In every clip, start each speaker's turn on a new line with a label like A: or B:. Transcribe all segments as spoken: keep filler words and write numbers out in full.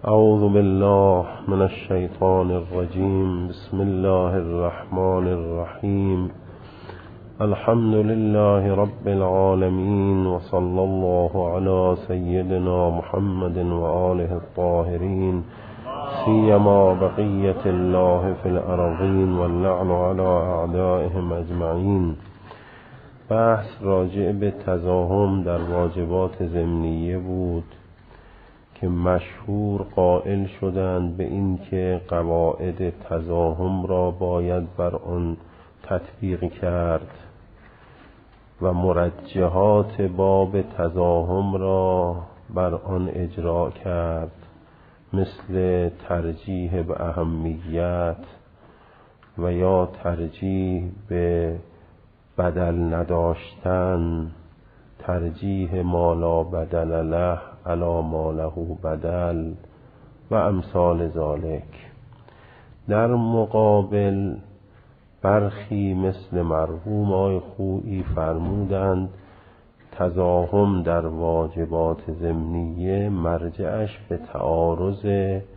A: اعوذ بالله من الشیطان الرجیم. بسم الله الرحمن الرحیم. الحمد لله رب العالمین و صلی الله علی سیدنا محمد و آله الطاهرین، سیما بقیت الله فی الارضین و اللعن علی اعدائهم اجمعین. بحث راجع به تزاحم در واجبات ضمنیه بود که مشهور قائل شدند به این که قواعد تزاحم را باید بر آن تطبیق کرد و مرجحات باب تزاحم را بر آن اجرا کرد، مثل ترجیح به اهمیت و یا ترجیح به بدل نداشتن، ترجیح ما لا بدل له علی ما له بدل و امثال ذالک. در مقابل برخی مثل مرحوم آقای خویی فرمودند تزاحم در واجبات ضمنیه مرجعش به تعارض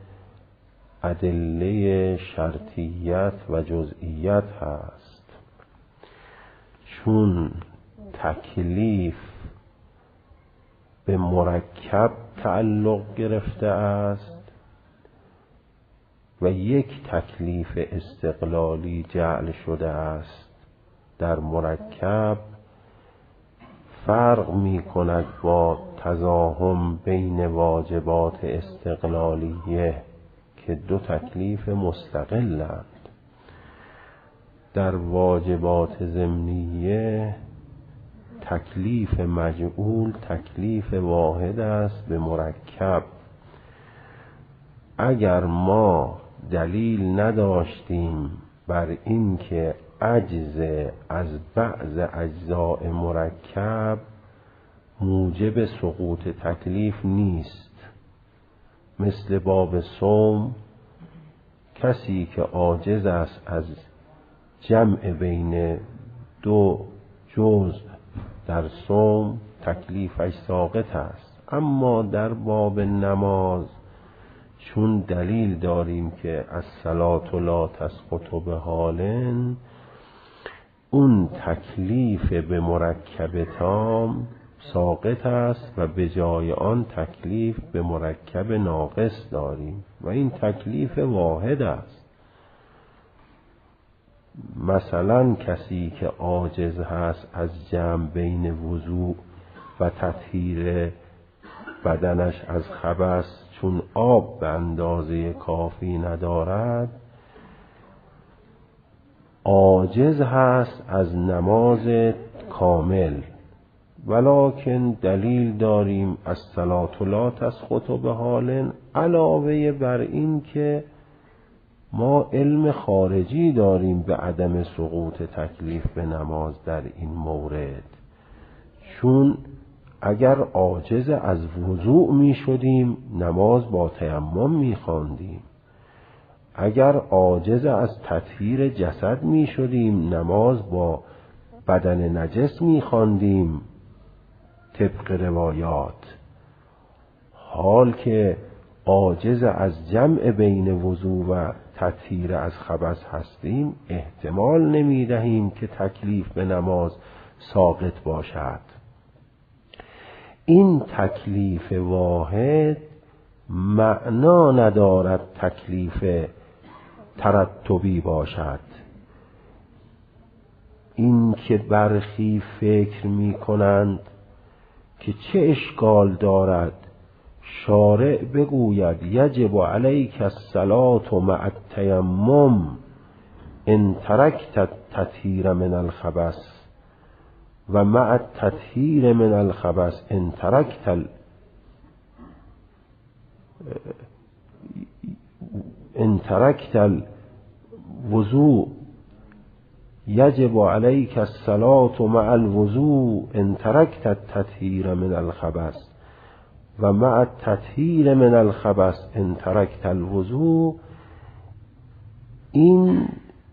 A: ادله شرطیت و جزئیت هست، چون تکلیف به مرکب تعلق گرفته است و یک تکلیف استقلالی جعل شده است در مرکب، فرق می کند با تزاحم بین واجبات استقلالیه که دو تکلیف مستقلند. در واجبات ضمنیه تکلیف مجعول تکلیف واحد است به مرکب. اگر ما دلیل نداشتیم بر این که عجز از بعض اجزاء مرکب موجب سقوط تکلیف نیست، مثل باب صوم، کسی که عاجز است از جمع بین دو جزء در صوم تکلیفش ساقط است. اما در باب نماز چون دلیل داریم که الصلاة لا تسقط بحال، اون تکلیف به مرکب تام ساقط است و به جای آن تکلیف به مرکب ناقص داریم و این تکلیف واحد است. مثلا کسی که عاجز هست از جمع بین وضوء و تطهیر بدنش از خبث، چون آب به اندازه کافی ندارد، عاجز هست از نماز کامل، ولکن دلیل داریم الصلاة لا تسقط بحال، علاوه بر این که ما علم خارجی داریم به عدم سقوط تکلیف به نماز در این مورد. چون اگر عاجز از وضوء می شدیم نماز با تیمم می خواندیم، اگر عاجز از تطهیر جسد می شدیم نماز با بدن نجس می خواندیم طبق روایات. حال که عاجز از جمع بین وضوء و تطهیر از خبث هستیم، احتمال نمی دهیم که تکلیف به نماز ساقط باشد. این تکلیف واحد معنا ندارد تکلیف ترتبی باشد. این که برخی فکر می کنند که چه اشکال دارد شارع بگوید یجب علیک الصلاة مع التیمم ان ترکت التطهیر من الخبث و مع التطهیر من الخبث ان ترکت ال... ان ترکت الوضوء یجب علیک الصلاة مع الوضوء ان ترکت التطهیر من الخبث و مع التطهیر من الخبث ان ترکت الوضوء. این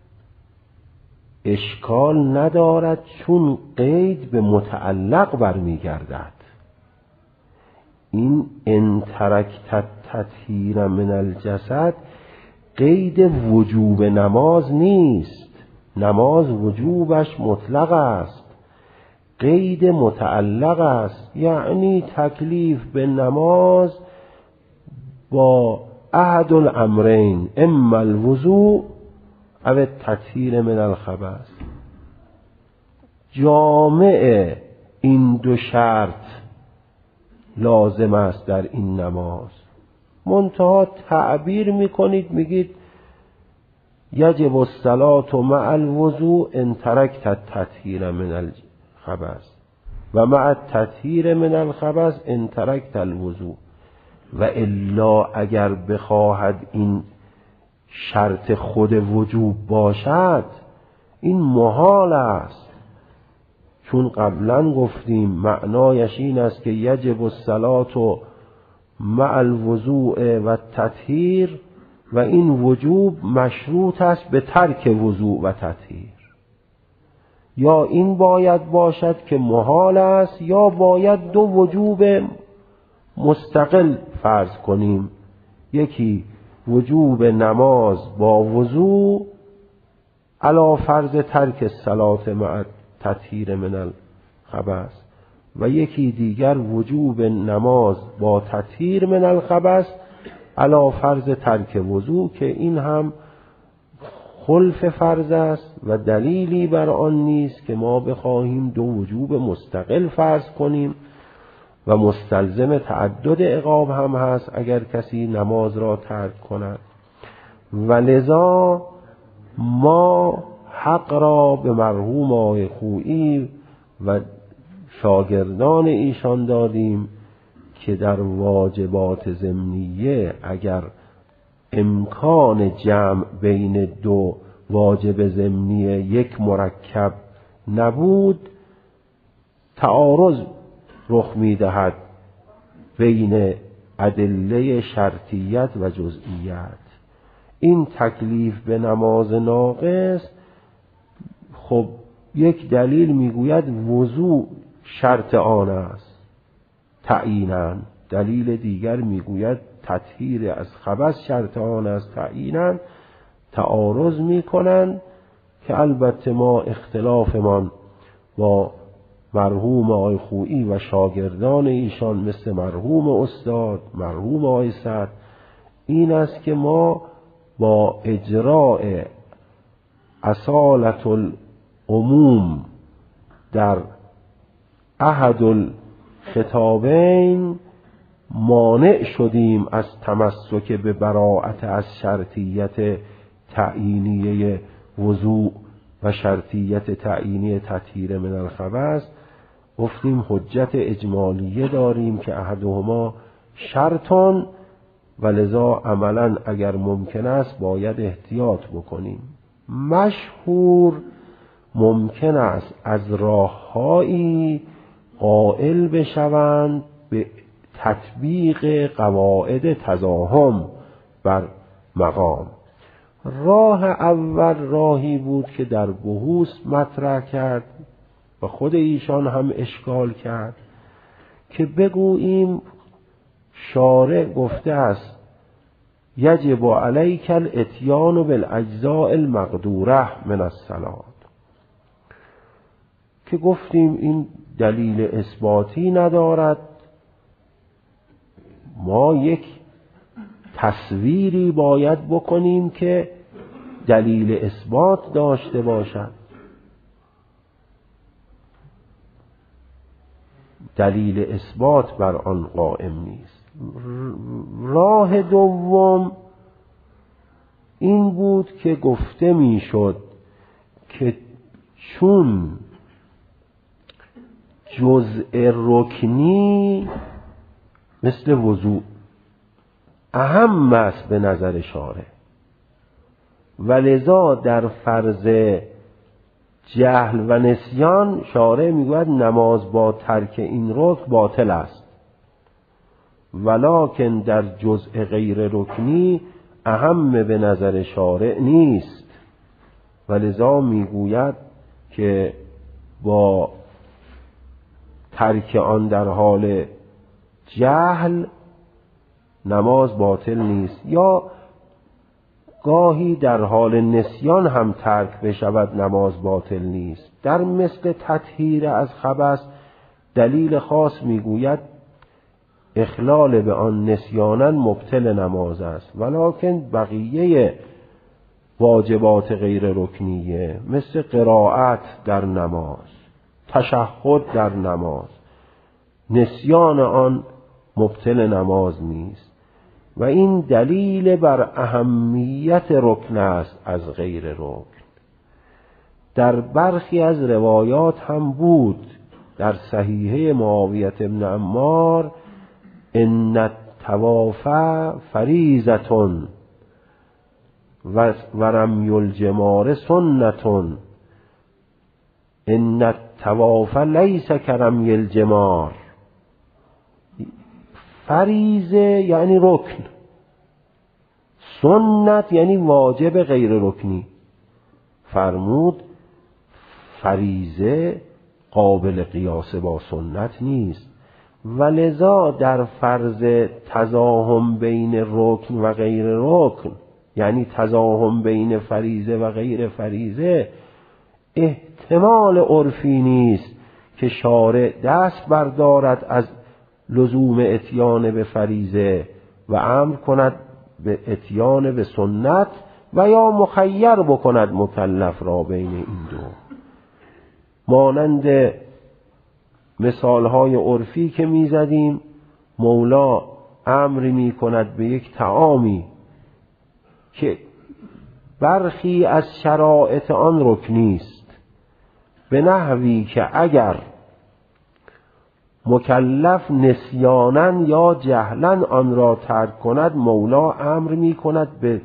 A: اشکال ندارد چون قید به متعلق برمیگردد. این ان ترکت تطهیر من الجسد قید وجوب نماز نیست. نماز وجوبش مطلق است، قید متعلق است. یعنی تکلیف به نماز با احد الامرین، اما الوضوء او التطهیر من الخبث. جامع این دو شرط لازم است در این نماز. منتها تعبیر میکنید میگید یجب الصلاة مع الوضوء ان ترکت التطهیر من الخبث و مع التطهیر من الخبث ان ترکت الوضوء. و الا اگر بخواهد این شرط خود وجوب باشد این محال است، چون قبلا گفتیم معنایش این است که یجب الصلاة مع الوضوء و التطهیر و این وجوب مشروط است به ترک وضوء و تطهیر. یا این باید باشد که محال است، یا باید دو وجوب مستقل فرض کنیم. یکی وجوب نماز با وضوء علی فرض ترک الصلاة مع تطهیر من الخبث، و یکی دیگر وجوب نماز با تطهیر من الخبث علی فرض ترک وضوء، که این هم خلف فرض است و دلیلی بر آن نیست که ما بخواهیم دو وجوب مستقل فرض کنیم و مستلزم تعدد عقاب هم هست اگر کسی نماز را ترک کند. و لذا ما حق را به مرحوم آقای خویی و شاگردان ایشان دادیم که در واجبات ضمنیه اگر امکان جمع بین دو واجب ضمنی یک مرکب نبود، تعارض رخ می‌دهد بین ادله شرطیت و جزئیت. این تکلیف به نماز ناقص، خب یک دلیل میگوید وضوء شرط آن است تعییناً، دلیل دیگر میگوید تطهیر از خبث شرط آن است تعییناً. تعارض میکنند که البته ما اختلافمان با مرحوم آقای خویی و شاگردان ایشان مثل مرحوم استاد مرحوم آقای سعد این است که ما با اجراء اصالت العموم در احد الخطابین مانع شدیم از تمسک به براءت از شرطیت تعیینیه وضوء و شرطیت تعیینی تطهیر من الخبث. گفتیم حجت اجمالیه داریم که احدهما شرطان و لذا عملا اگر ممکن است باید احتیاط بکنیم. مشهور ممکن است از راههایی قائل بشوند به تطبیق قواعد تزاحم بر مقام. راه اول راهی بود که در بحوث مطرح کرد و خود ایشان هم اشکال کرد که بگوییم شارع گفته است یجب علیک الاتیان بالاجزاء المقدوره من الصلاة، که گفتیم این دلیل اثباتی ندارد. ما یک تصویری باید بکنیم که دلیل اثبات داشته باشد. دلیل اثبات بر آن قائم نیست. راه دوم این بود که گفته میشد که چون جزء رکنی مثل وضوء اهم است به نظر شارع و لذا در فرض جهل و نسیان شارع میگوید نماز با ترک این رکن باطل است، ولکن در جزء غیر رکنی اهم به نظر شارع نیست و لذا میگوید که با ترک آن در حال جهل نماز باطل نیست، یا گاهی در حال نسیان هم ترک بشود نماز باطل نیست. در مثل تطهیر از خبث دلیل خاص میگوید اخلال به آن نسیانا مبطل نماز است، ولکن بقیه واجبات غیر رکنیه مثل قرائت در نماز، تشهد در نماز، نسیان آن مبطل نماز نیست و این دلیل بر اهمیت رکن است از غیر رکن. در برخی از روایات هم بود در صحیحه معاویه بن عمار ان الطواف فریضة و رمی الجمار سنة ان الطواف لیس کرمی الجمار. فریضه یعنی رکن، سنت یعنی واجب غیر رکنی. فرمود فریضه قابل قیاس با سنت نیست، ولذا در فرض تزاحم بین رکن و غیر رکن، یعنی تزاحم بین فریضه و غیر فریضه، احتمال عرفی نیست که شارع دست بردارد از لزوم اتیان به فریضه و امر کند به اتیان به سنت و یا مخیر بکند مکلف را بین این دو. مانند مثالهای عرفی که میزدیم، مولا امری میکند به یک طعامی که برخی از شرایط آن رکنی است، به نحوی که اگر مکلف نسیانا یا جهلا آن را ترک کند، مولا امر می کند به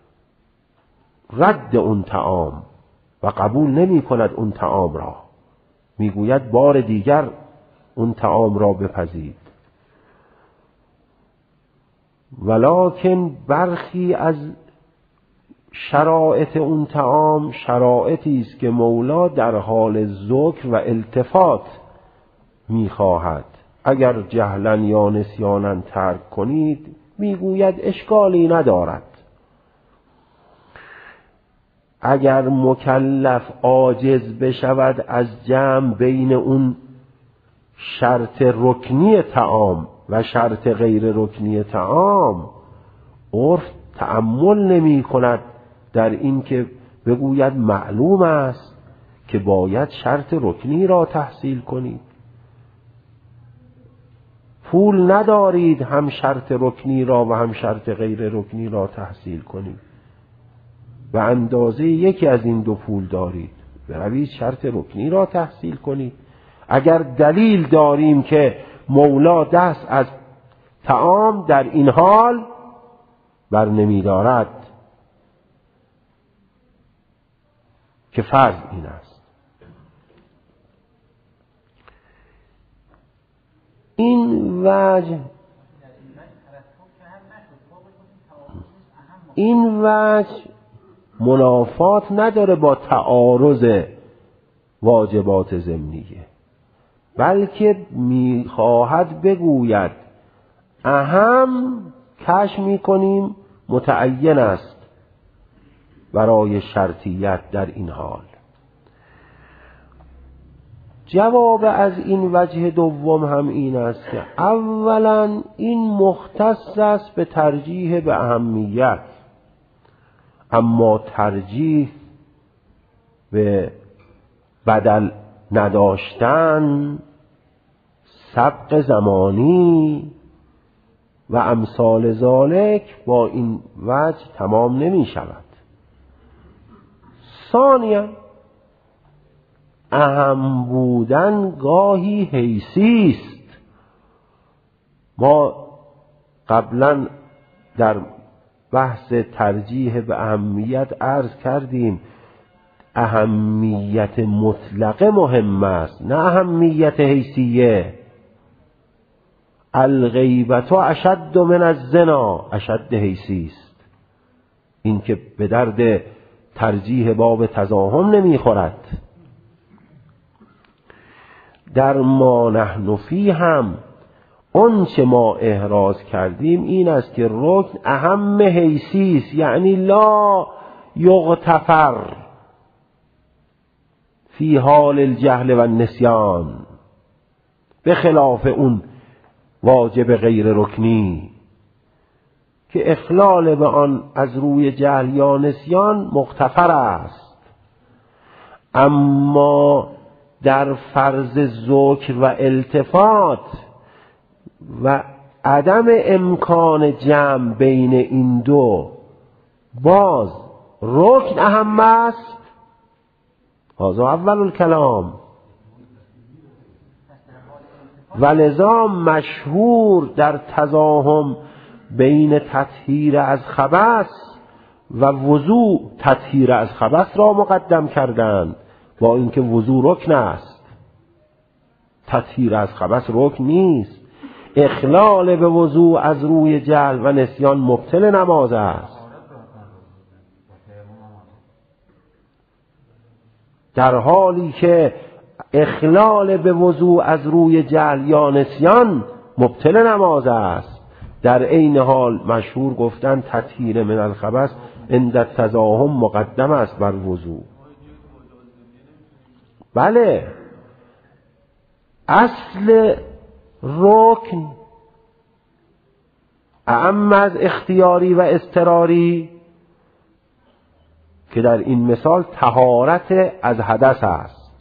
A: رد اون طعام و قبول نمی کند اون طعام را، می گوید بار دیگر اون طعام را بپذید. ولکن برخی از شرایط اون طعام شرایطی است که مولا در حال ذکر و التفات میخواهد. اگر جهلا یا نسیانا ترک کنید، میگوید اشکالی ندارد. اگر مکلف عاجز بشود از جمع بین اون شرط رکنی طعام و شرط غیر رکنی طعام، عرف تأمل نمی کند در این که بگوید معلوم است که باید شرط رکنی را تحصیل کنید. پول ندارید هم شرط رکنی را و هم شرط غیر رکنی را تحصیل کنید، و اندازه یکی از این دو پول دارید، بروید شرط رکنی را تحصیل کنید. اگر دلیل داریم که مولا دست از طعام در این حال بر نمی دارد که فرض این است. این وجه این وجه منافات نداره با تعارض واجبات ضمنیه، بلکه میخواهد بگوید اهم کشف میکنیم متعین است برای شرطیت در این حال. جواب از این وجه دوم هم این است که اولا این مختص است به ترجیح به اهمیت، اما ترجیح به بدل نداشتن، سبق زمانی و امثال ذالک با این وجه تمام نمی شود. ثانیا اهم بودن گاهی حیثی است. ما قبلا در بحث ترجیح به اهمیت عرض کردیم اهمیت مطلقه مهم است، نه اهمیت حیثیه. الغیبت اشد من الزنا، اشد حیثی است. این که به درد ترجیح باب تزاحم نمیخورد. در ما نحن فی هم اون چه ما احراز کردیم این است که رکن اهم حیثیست، یعنی لا یغتفر فی حال الجهل و النسیان، به خلاف اون واجب غیر رکنی که اخلال به آن از روی جهل یا نسیان مغتفر است. اما در فرض ذکر و التفات و عدم امکان جمع بین این دو باز رکن اهم است. هذا اول الکلام. ولذا مشهور در تزاحم بین تطهیر از خبث و وضوء تطهیر از خبث را مقدم کردند، با اینکه وضوء رکن است، تطهیر از خبث رکن نیست. اخلال به وضوء از روی جهل و نسیان مبطل نماز است، در حالی که اخلال به وضوء از روی جهل یا نسیان مبطل نماز است. در عین حال مشهور گفتن تطهیر من الخبث عند التزاحم مقدم است بر وضوء. بله، اصل رکن اعم از اختیاری و اضطراری که در این مثال طهارت از حدث است،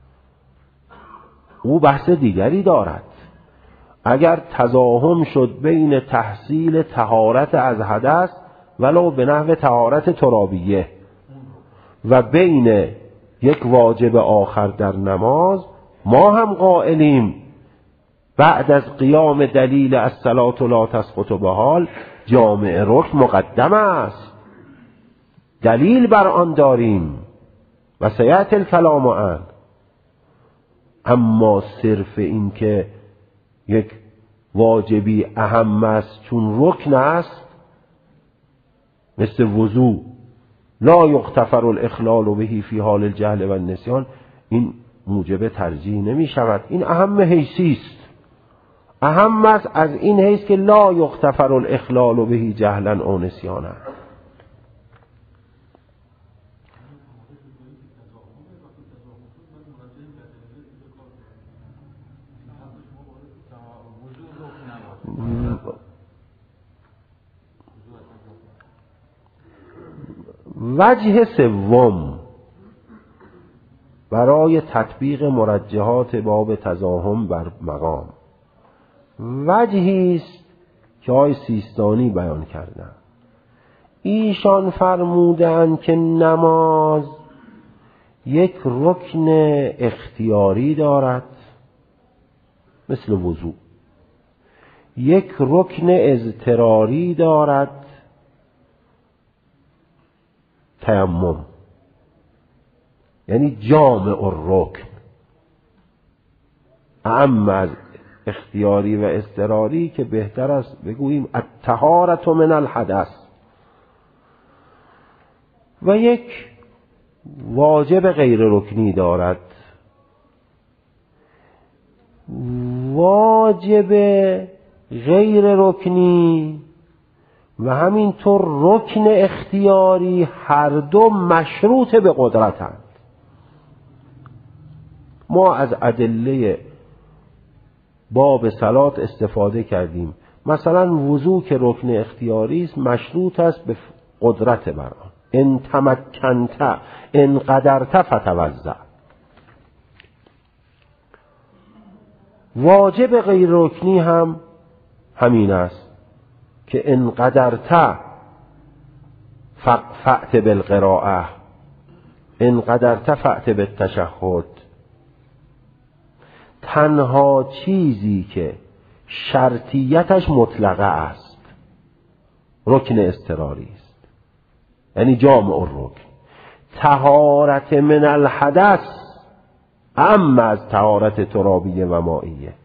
A: او بحث دیگری دارد. اگر تزاحم شد بین تحصیل طهارت از حدث ولو به نحو طهارت ترابیه و بین یک واجب آخر در نماز، ما هم قائلیم بعد از قیام دلیل الصلاة لا تسقط بحال جامع رکن مقدم است، دلیل بر آن داریم و سیأتی الکلام عنه. اما صرف این که یک واجبی اهم است چون رکن است، مثل وضوء لا یغتفر الاخلال به فی حال الجهل و النسیان، این موجب ترجیح نمی شود. این اهم حیثی است، اهم است از این حیث که لا یغتفر الاخلال به جهلا او نسیانا. وجه سوم برای تطبیق مرجحات باب تزاحم بر مقام وجهی است که آقای سیستانی بیان کردن. ایشان فرمودند که نماز یک رکن اختیاری دارد مثل وضوء، یک رکن اضطراری دارد تیمم، یعنی جامع الرکن، اعم از اختیاری و اضطراری که بهتر است بگوییم الطهارة من الحدث، و یک واجب غیر رکنی دارد. واجب غیر رکنی و همینطور رکن اختیاری هر دو مشروط به قدرتند. ما از ادله باب صلات استفاده کردیم. مثلا وضوء که رکن اختیاری است مشروط است به قدرت بر آن. ان تمکنت ان قدرت فتوضا. واجب غیر رکنی هم همین است که ان قدرت فأت بالقراءه، ان قدرت فأت بالتشهد. تنها چیزی که شرطیتش مطلقه است رکن اضطراری است، یعنی جامع الرکن. طهارت من الحدث اما از طهارت ترابیه و مائیه،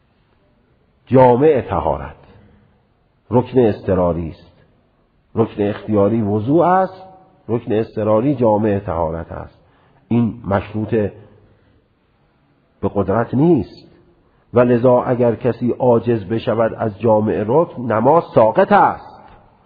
A: جامع طهارت رکن اضطراری است. رکن اختیاری وضوء است، رکن اضطراری جامع طهارت است. این مشروط به قدرت نیست. و لذا اگر کسی عاجز بشود از جامع رکن نماز ساقط است.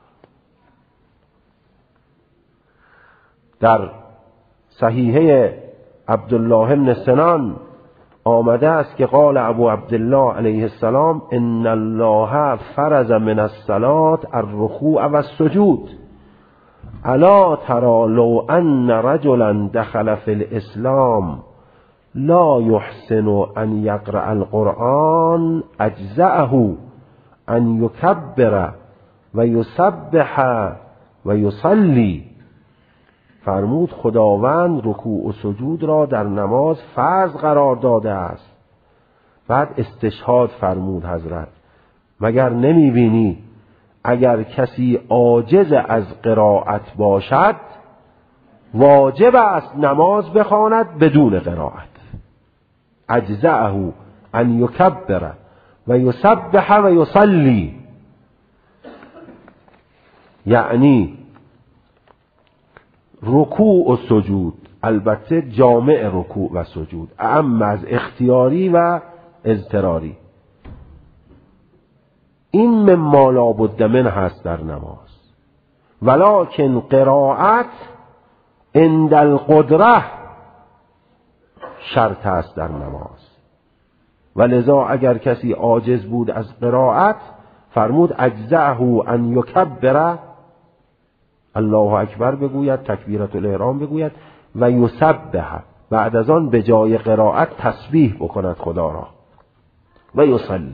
A: در صحیحه عبدالله بن سنان آمده است که قال ابو عبدالله علیه السلام ان الله فرض من الصلاة الرکوع و السجود الا ترى لو ان رجلا دخل في الاسلام لا يحسن ان يقرأ القرآن اجزأه ان يكبر و یسبح و یصلی. فرمود خداوند رکوع و سجود را در نماز فرض قرار داده است. بعد استشهاد فرمود حضرت مگر نمی بینی اگر کسی عاجز از قرائت باشد واجب است نماز بخواند بدون قرائت. اجزأه ان یکبر و یسبح و یصلی، یعنی رکوع و سجود، البته جامع رکوع و سجود، اعم از اختیاری و اضطراری، این مما لا بد من هست در نماز. ولکن قرائت عند القدره شرط است در نماز. ولذا اگر کسی عاجز بود از قرائت فرمود اجزأه ان یکبر، الله اکبر بگوید، تکبیرت الاحرام بگوید، و یسبح، بعد از آن به جای قرائت تسبیح بکند خدا را، و یصلی.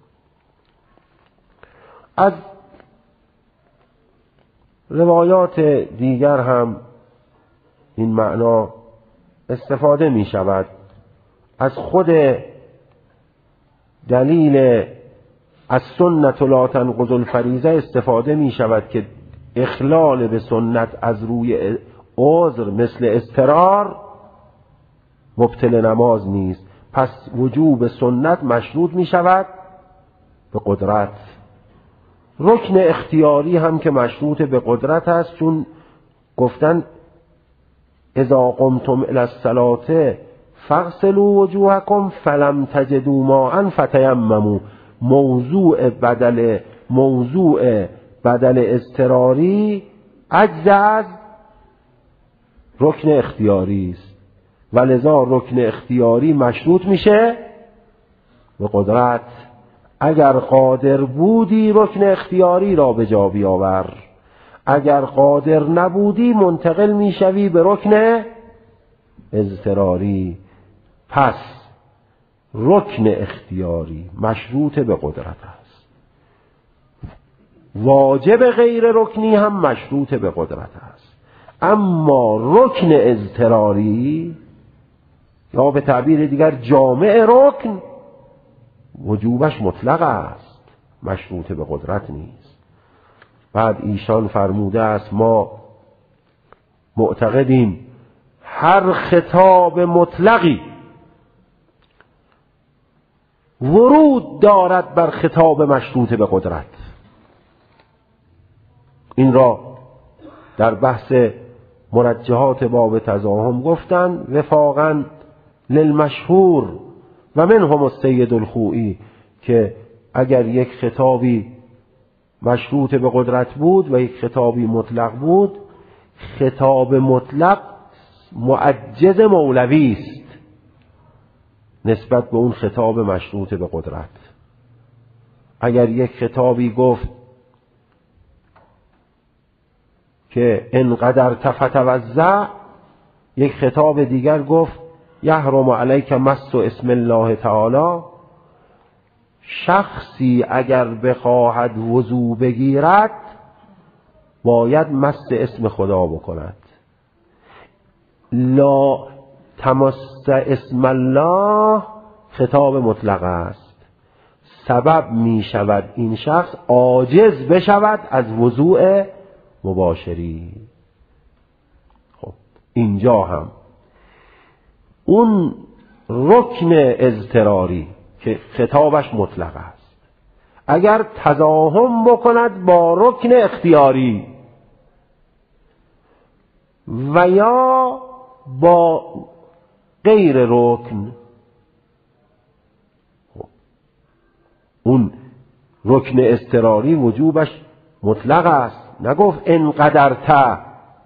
A: از روایات دیگر هم این معنا استفاده می شود. از خود دلیل از سنت لا تنقض الفریضه استفاده می شود که اخلال به سنت از روی عذر مثل اضطرار مبطل نماز نیست. پس وجوب سنت مشروط می شود به قدرت. رکن اختیاری هم که مشروط به قدرت است، چون گفتن اذا قمتم الی الصلاة فاغسلوا وجوهکم فلم تجدوا ماء فتیمموا. موضوع بدل موضوع بدل اضطراری عجز از رکن اختیاری است، ولذا رکن اختیاری مشروط میشه به قدرت. اگر قادر بودی رکن اختیاری را به جا بیاور، اگر قادر نبودی منتقل میشوی به رکن اضطراری. پس رکن اختیاری مشروط به قدرت است، واجب غیر رکنی هم مشروط به قدرت است. اما رکن اضطراری یا به تعبیر دیگر جامع رکن وجوبش مطلق است، مشروط به قدرت نیست. بعد ایشان فرموده است ما معتقدیم هر خطاب مطلقی ورود دارد بر خطاب مشروط به قدرت. این را در بحث مرجحات باب تزاحم گفتن وفاقا للمشهور و منهم السید الخوئی که اگر یک خطابی مشروط به قدرت بود و یک خطابی مطلق بود، خطاب مطلق معجز مولوی است نسبت به اون خطاب مشروط به قدرت. اگر یک خطابی گفت که انقدر تفتوزع، یک خطاب دیگر گفت یحرم علیک مس اسم الله تعالی، شخصی اگر بخواهد وضو بگیرد باید مس اسم خدا بکند. لا تمس اسم الله خطاب مطلق است، سبب می شود این شخص عاجز بشود از وضوء مباشری. خب اینجا هم اون رکن اضطراری که خطابش مطلق است اگر تزاحم بکند با رکن اختیاری و یا با غیر رکن، اون رکن اضطراری وجوبش مطلق است، نگفت انقدرت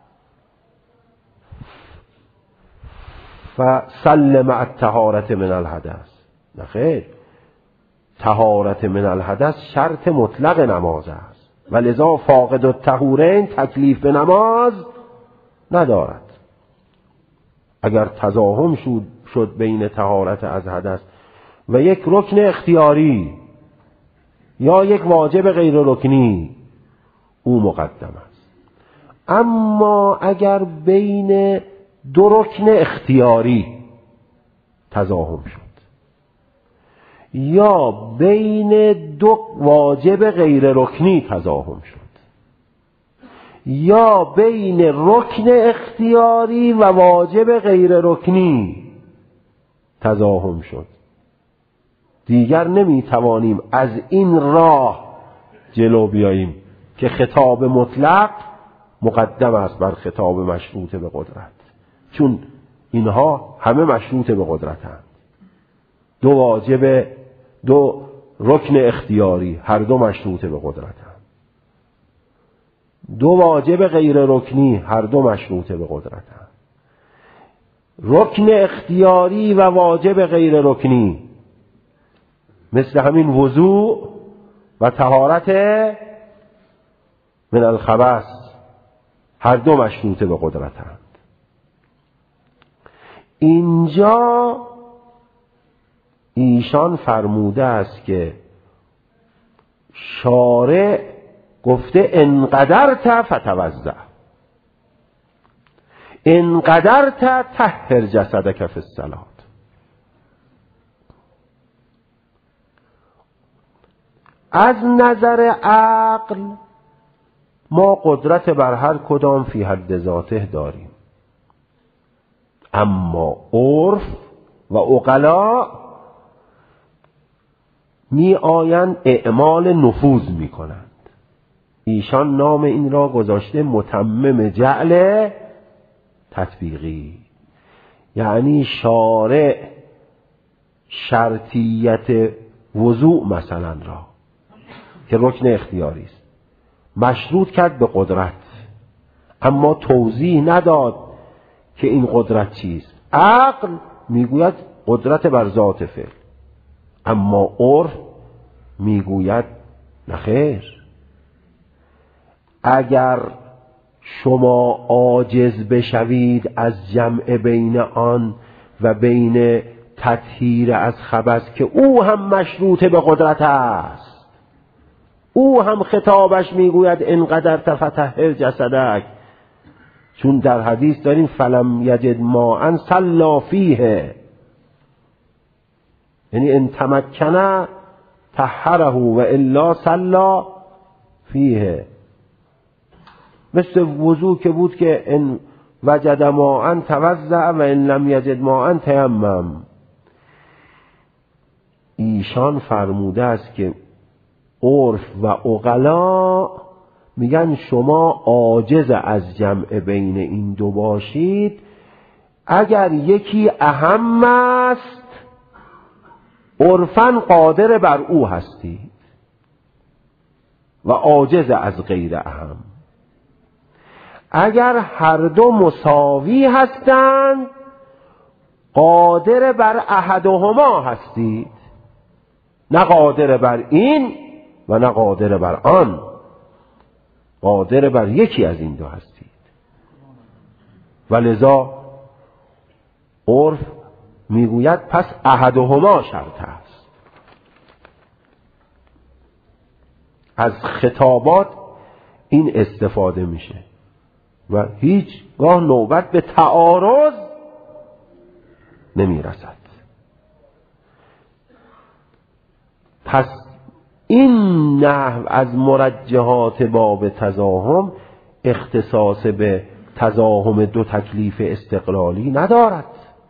A: فصل مع الطهارة من الحدث. نه خیر، طهارت من الحدث شرط مطلق نماز است و لذا فاقد الطهورین تکلیف به نماز ندارد. اگر تزاحم شد, شد بین طهارت از حدث و یک رکن اختیاری یا یک واجب غیر رکنی، او مقدم است. اما اگر بین دو رکن اختیاری تزاحم شد یا بین دو واجب غیر رکنی تزاحم شد یا بین رکن اختیاری و واجب غیر رکنی تزاحم شد، دیگر نمی توانیم از این راه جلو بیاییم که خطاب مطلق مقدم است بر خطاب مشروط به قدرت، چون اینها همه مشروط به قدرتند. دو واجب، دو رکن اختیاری هر دو مشروط به قدرتند. دو واجب غیر رکنی هر دو مشروط به قدرتند. رکن اختیاری و واجب غیر رکنی مثل همین وضوء و طهارت من الخبث هر دو مشروط به قدرتند. اینجا ایشان فرموده است که شارع گفته انقدرت فتوضأ، انقدرت طهر جسدک فی الصلاة. از نظر عقل ما قدرت بر هر کدام فی حد ذاته داریم، اما عرف و عقلا می آیند اعمال نفوذ می کنند. ایشان نام این را گذاشته متمم جعل تطبیقی، یعنی شارع شرطیت وضوع مثلا را که رکن اختیاری است مشروط کرد به قدرت، اما توضیح نداد که این قدرت چیست. عقل میگوید قدرت بر ذات فعل، اما عرف میگوید نخیر، اگر شما عاجز بشوید از جمع بین آن و بین تطهیر از خبث که او هم مشروط به قدرت است، او هم خطابش میگوید انقدر تفتحر جسدک، چون در حدیث داریم فلم یجد ماء صلی فیه، یعنی ان تمکن طهره و الا صلی فیه. مثل وضوع که بود که ان وجد ماء توضأ و ان لم یجد ماء تیمم. ایشان فرموده است که عرف و عقلا میگن شما عاجز از جمع بین این دو باشید، اگر یکی اهم است عرفاً قادر بر او هستید و عاجز از غیر اهم. اگر هر دو مساوی هستند قادر بر احدهما هستید، نه قادر بر این و نه قادر بر آن، قادر بر یکی از این دو هستید. ولذا عرف میگوید پس احدهما شرط است. از خطابات این استفاده میشه و هیچ گاه نوبت به تعارض نمیرسد. پس این نحو از مرجحات باب تزاحم اختصاص به تزاحم دو تکلیف استقلالی ندارد.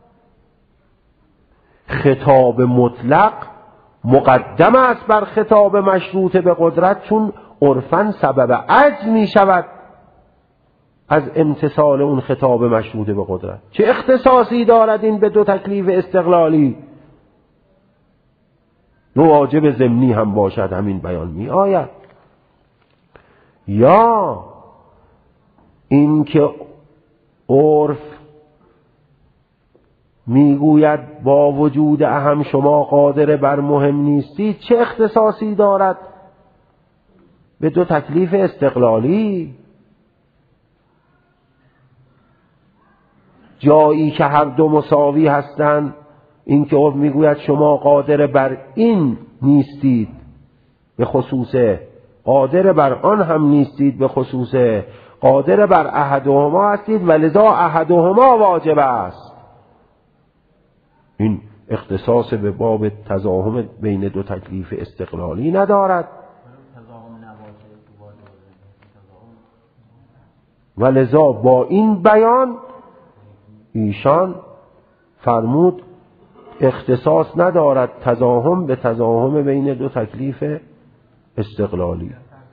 A: خطاب مطلق مقدم است بر خطاب مشروط به قدرت، چون عرفاً سبب عجز می شود از امتثال اون خطاب مشروط به قدرت. چه اختصاصی دارد این به دو تکلیف استقلالی؟ دو واجب ضمنی هم باشد همین بیان می آید. یا اینکه عرف میگوید با وجود اهم شما قادر بر مهم نیستید، چه اختصاصی دارد به دو تکلیف استقلالی؟ جایی که هر دو مساوی هستند، این که عرف میگوید شما قادر بر این نیستید به خصوصه، قادر بر آن هم نیستید به خصوصه، قادر بر احدهما هستید و لذا احدهما واجب است. این اختصاص به باب تزاحم بین دو تکلیف استقلالی ندارد و لذا با این بیان ایشان فرمود اختصاص ندارد تزاحم به تزاحم بین دو تکلیف استقلالی.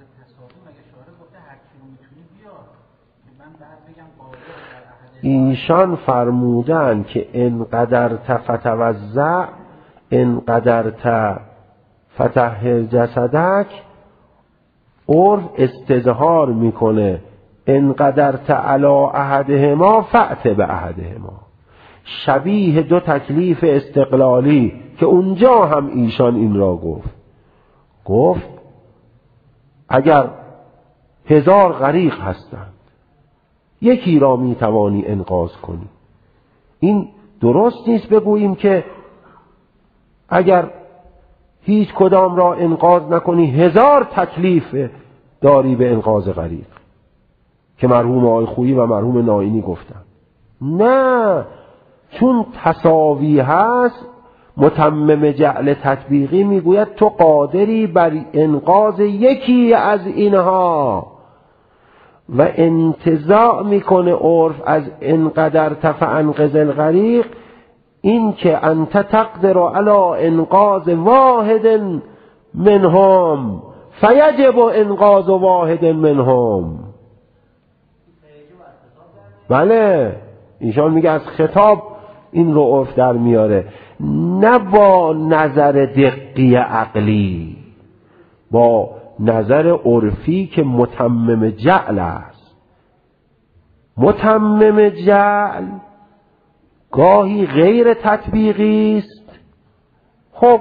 A: ایشان فرمودن که انقدر تفتوزع انقدر تفتح جسدک، عرف استظهار میکنه انقدر تعلا احدهما فأت به احدهما، شبیه دو تکلیف استقلالی که اونجا هم ایشان این را گفت. گفت اگر هزار غریق هستند یکی را می توانی انقاذ کنی. این درست نیست بگوییم که اگر هیچ کدام را انقاذ نکنی هزار تکلیف داری به انقاذ غریق که مرحوم آقای خویی و مرحوم ناینی گفتن. نه، چون تساوی هست متمم جعل تطبیقی میگوید تو قادری بر انقاذ یکی از اینها و انتزاع میکنه عرف از انقدر تفانقذ الغریق، این که انت تقدر علی انقاذ واحد منهم فیجب انقاذ واحد منهم. بله، ایشان میگه از خطاب این رو عرف در میاره، نه با نظر دقی عقلی، با نظر عرفی که متمم جعل است. متمم جعل گاهی غیر تطبیقی است. خب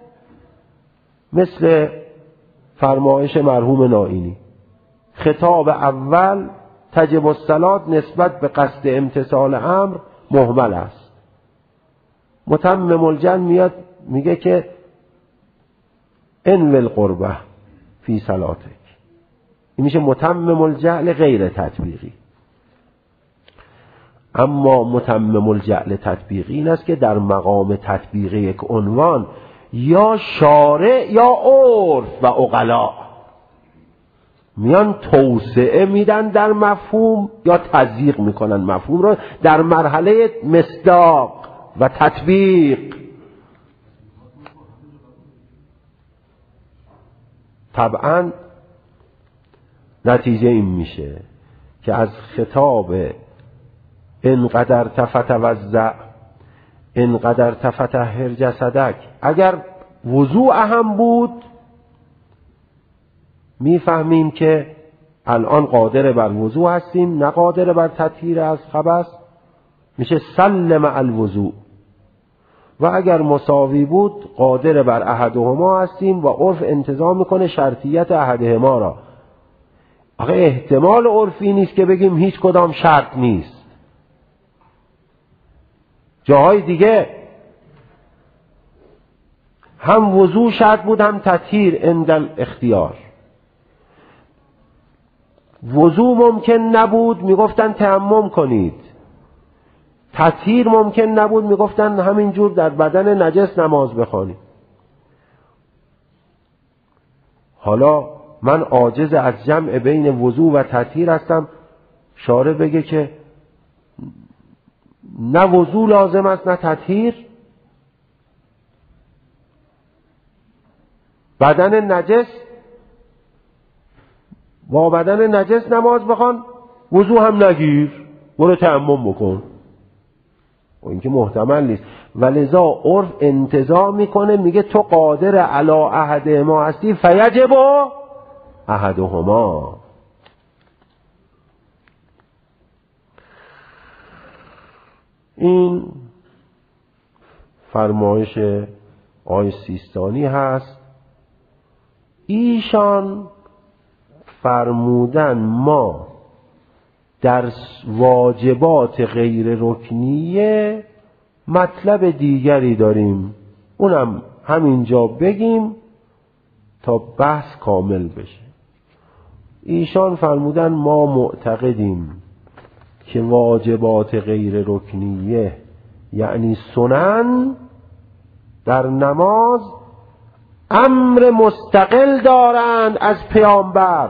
A: مثل فرمایش مرحوم ناینی، خطاب اول تجب الصلاة نسبت به قصد امتثال امر مهمل است. متمم الجعل میاد میگه که انوی القربه فی صلاتک، این میشه متمم الجعل غیر تطبیقی. اما متمم الجعل تطبیقی این است که در مقام تطبیق یک عنوان یا شارع یا عرف و عقلا میان توسعه میدن در مفهوم یا تضییق میکنن مفهوم رو در مرحله مصداق و تطبیق. طبعا نتیجه این میشه که از خطاب انقدر تفتوزع انقدر تفتحر جسدک اگر وضوع اهم بود میفهمیم که الان قادر بر وضوع هستیم، نه قادر بر تطهیر از خبث، میشه سلم الوضوع. و اگر مساوی بود قادر بر احدهما هستیم و عرف انتظام میکنه شرطیت احدهما را. آخه احتمال عرفی نیست که بگیم هیچ کدام شرط نیست. جاهای دیگه هم وضوع شرط بود هم تطهیر عند الاختیار. وضوع ممکن نبود میگفتن تیمم کنید، تطهیر ممکن نبود میگفتن همینجور در بدن نجس نماز بخوانید. حالا من عاجز از جمع بین وضوع و تطهیر هستم، شارع بگه که نه وضوع لازم است نه تطهیر، بدن نجس با بدن نجس نماز بخوان، وضوع هم نگیر، برو تیمم بکن. و این که محتمل نیست. ولذا عرف انتزاع میکنه میگه تو قادر علی احد ما هستی فیجب احدهما. این فرمایش آقای سیستانی هست. ایشان فرمودن ما در واجبات غیر رکنیه مطلب دیگری داریم، اونم همینجا بگیم تا بحث کامل بشه. ایشان فرمودن ما معتقدیم که واجبات غیر رکنیه یعنی سنن در نماز امر مستقل دارند از پیامبر.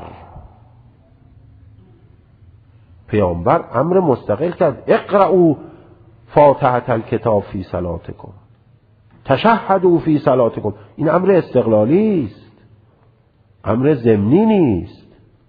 A: پیامبر امر مستقل کرد اقرأوا فاتحة الکتاب فی صلاتکم تشهدوا فی صلاتکم. این امر استقلالی است، امر ضمنی نیست.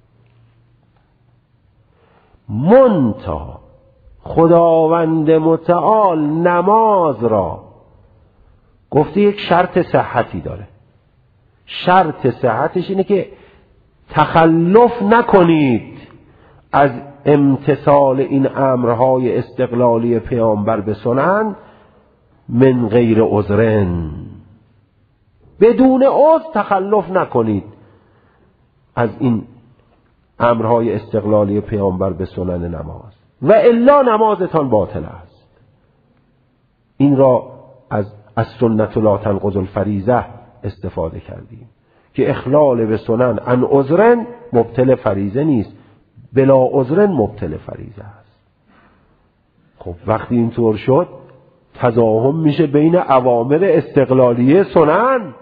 A: منتها خداوند متعال نماز را گفته یک شرط صحتی داره. شرط صحتش اینه که تخلف نکنید از امتثال این امرهای استقلالی پیامبر به سنن من غیر عذرن، بدون عذر تخلف نکنید از این امرهای استقلالی پیامبر به سنن نماز و الا نمازتان باطل است. این را از از سنت لا تنقض الفریضه استفاده کردیم که اخلال به سنن عن عذرن مبطل فریضه نیست، بلا عذرن مبطل فریضه است. خب وقتی اینطور شد تضاهم میشه بین اوامر استقلالیه سنن.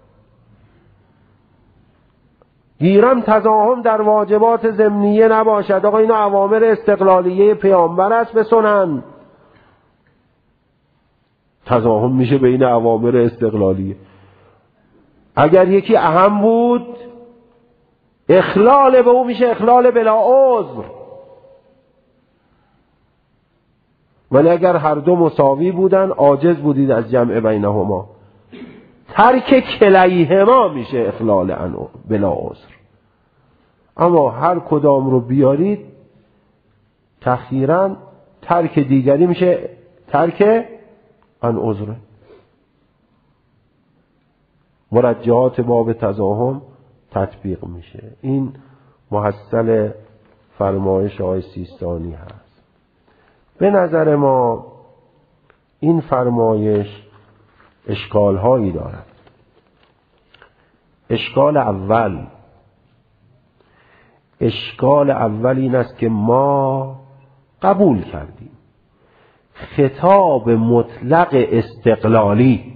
A: گیرم تضاهم در واجبات ضمنیه نباشد. آقا اینا اوامر استقلالیه پیامبر است به سنن. تضاهم میشه بین اوامر استقلالیه. اگر یکی اهم بود اخلال به او میشه اخلال بلا عذر، ولی اگر هر دو مساوی بودن عاجز بودید از جمع بینهما، ترک کلیهما میشه اخلال عنه بلا عذر. اما هر کدام رو بیارید تخییراً ترک دیگری میشه ترک عن عذر. مرجعات باب تضاهم تطبیق میشه. این محصل فرمایش آقای سیستانی هست. به نظر ما این فرمایش اشکال هایی دارد. اشکال اول اشکال اول این است که ما قبول کردیم خطاب مطلق استقلالی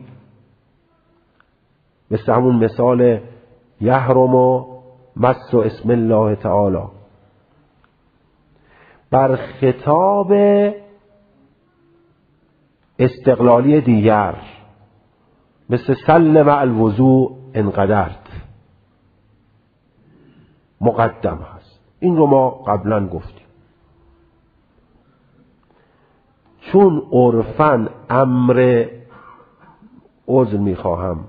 A: مثل همون مثال یحرم و مس و اسم الله تعالی بر خطاب استقلالی دیگر مثل سلم الوضوء انقدرت مقدم هست. این رو ما قبلا گفتیم. چون عرفاً امر عذر میخواهم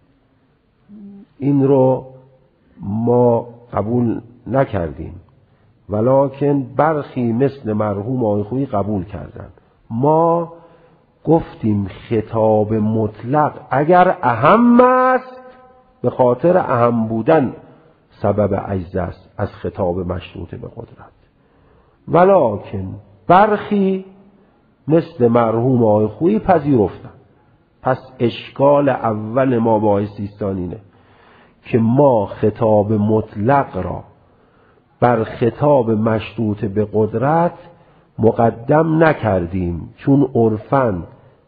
A: این رو ما قبول نکردیم، ولکن برخی مثل مرحوم آقای خویی قبول کردن. ما گفتیم خطاب مطلق اگر اهم است به خاطر اهم بودن سبب عجز است از خطاب مشروط به قدرت، ولکن برخی مثل مرحوم آقای خویی پذیرفتن. پس اشکال اول ما با آقای سیستانینه که ما خطاب مطلق را بر خطاب مشروط به قدرت مقدم نکردیم، چون عرفاً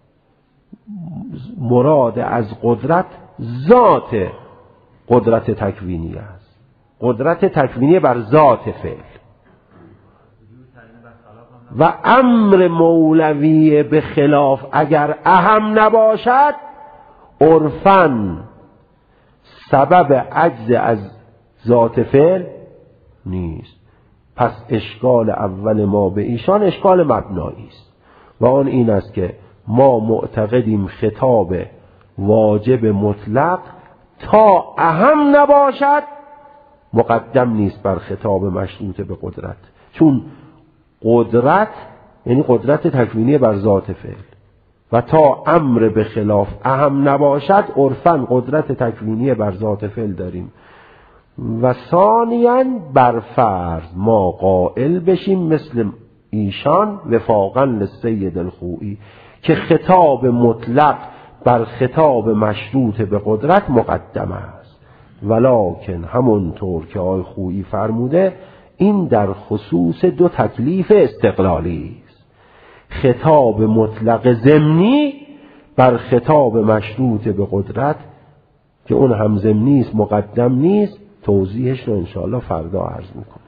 A: مراد از قدرت ذات قدرت تکوینی است. قدرت تکوینی بر ذات فعل و امر مولوی به خلاف اگر اهم نباشد عرفاً سبب عجز از ذات فعل نیست. پس اشکال اول ما به ایشان اشکال مبنایی است. و آن این است که ما معتقدیم خطاب واجب مطلق تا اهم نباشد مقدم نیست بر خطاب مشروط به قدرت، چون قدرت یعنی قدرت تکوینی بر ذات فعل و تا امر به خلاف اهم نباشد عرفاً قدرت تکوینی بر ذات فعل داریم. و ثانیاً بر فرض ما قائل بشیم مثل ایشان وفاقاً للسید الخوئی که خطاب مطلق بر خطاب مشروط به قدرت مقدم است، ولکن همونطور که آقای خوئی فرموده این در خصوص دو تکلیف استقلالی است. خطاب مطلق ضمنی بر خطاب مشروط به قدرت که اون هم ضمنی است مقدم نیست، توضیحش رو انشاءالله فردا عرض میکنم.